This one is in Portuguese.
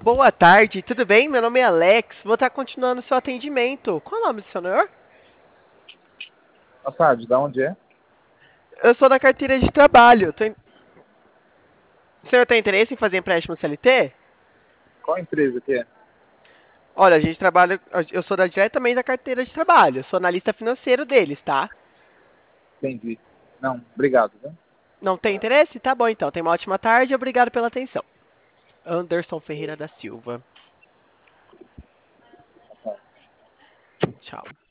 Boa tarde, tudo bem? Meu nome é Alex, vou estar continuando seu atendimento. Qual é o nome do senhor? Boa tarde, da onde é? Eu sou da carteira de trabalho. O senhor tem interesse em fazer empréstimo CLT? Qual empresa que é? Olha, a gente trabalha, eu sou diretamente da carteira de trabalho, eu sou analista financeiro deles, tá? Entendi. Não, obrigado, viu? Não tem interesse? Tá bom então, tenha uma ótima tarde, obrigado pela atenção. Anderson Ferreira da Silva. Tchau.